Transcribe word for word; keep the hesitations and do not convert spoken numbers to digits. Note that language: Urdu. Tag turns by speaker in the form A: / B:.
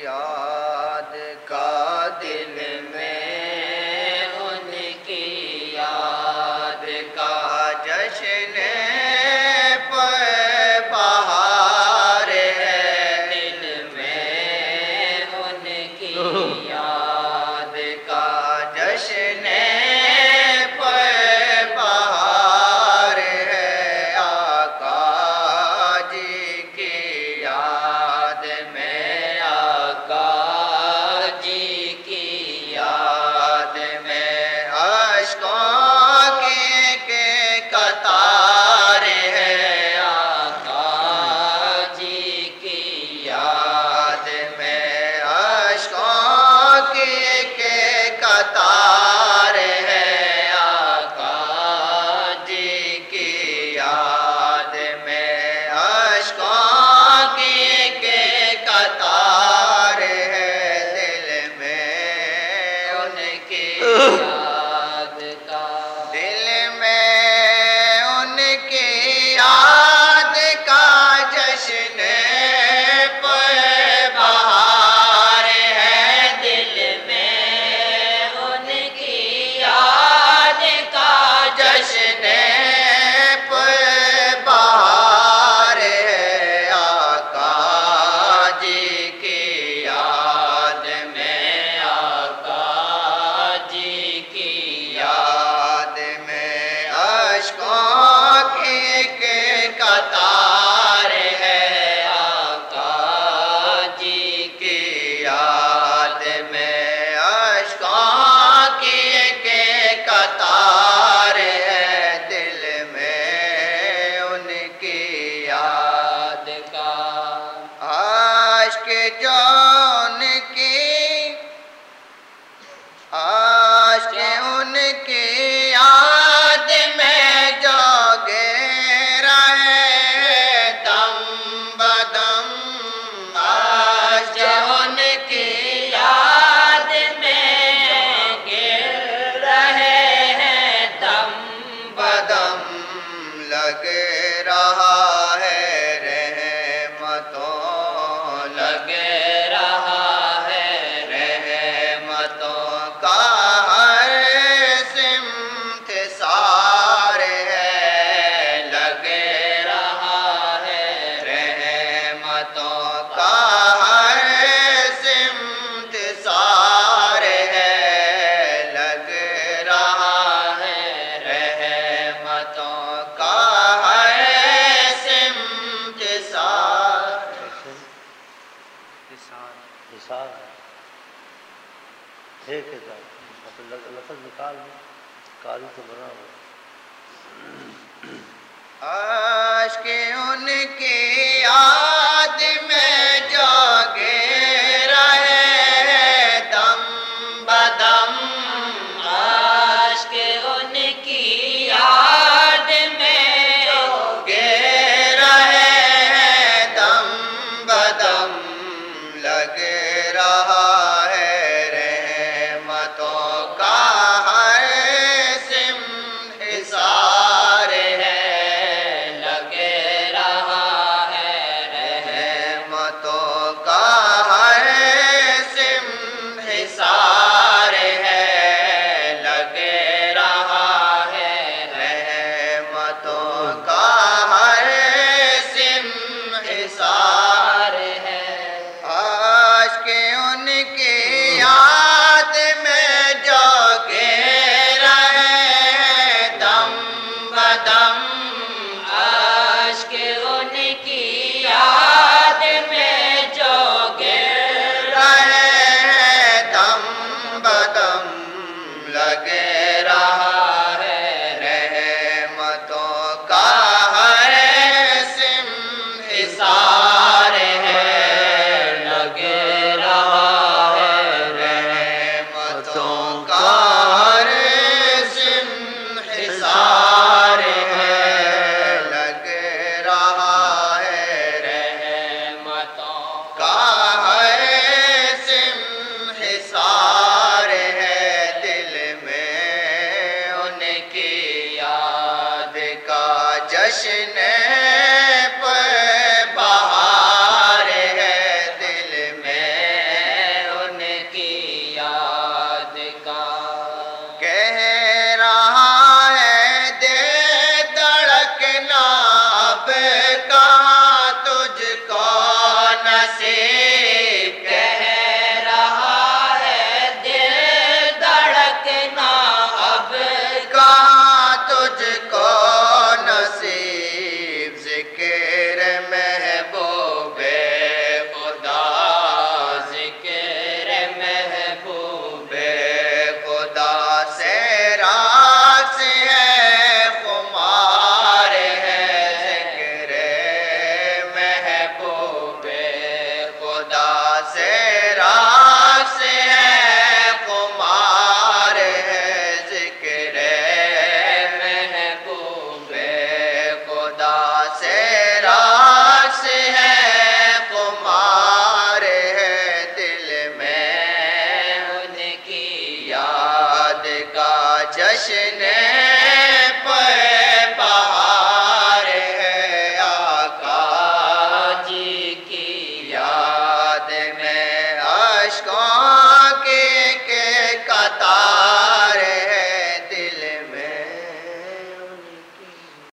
A: یاد کا دل میں ان کی یاد کا جشن بہار ہے دل میں ان کی یاد کا جشن بہار ہے آقا جی کی یاد میں آقا جی کی یاد میں اشکوں کی قطار ہے آقا جی کی یاد میں اشکوں کی قطار ہے آقا جی کی یاد میں اشکوں کی قطار ہے دل میں ان کی یاد کا دل میں ان کی یاد کا جشن بہار ہے دل میں ان کی یاد کا جشن بہار ہے آقا جی کی یاد میں آقا جی کی یاد میں اشکوں کی قطار ہے آقا جی کی یاد میں اشکوں کی قطار ہے دل میں ان کی یاد کا عاشق جو ان کی عاشق ان کی یاد میں جوگے رہے دم بدم عاشق ان کی یاد میں گر رہے ہیں دم بدم لگ رہا ہے رحمتوں لگ رہا ہے رحمتوں کا ہر سمت سار ہے لگ رہا ہے رحمتوں کا ہر سمت سار ہے لگ رہا ہے رحمتوں کا ہر سمت سار
B: حساب ایک ہے لفظ نکال میں کاری تو بنا ہوا
A: عاشق ان کی یاد میں جاگے رہے دم بدم عاشق ان کی یاد میں جاگے رہے دم بدم لگ رہا ہے رحمتوں کا ہر سمت حصار ہے لگ جشن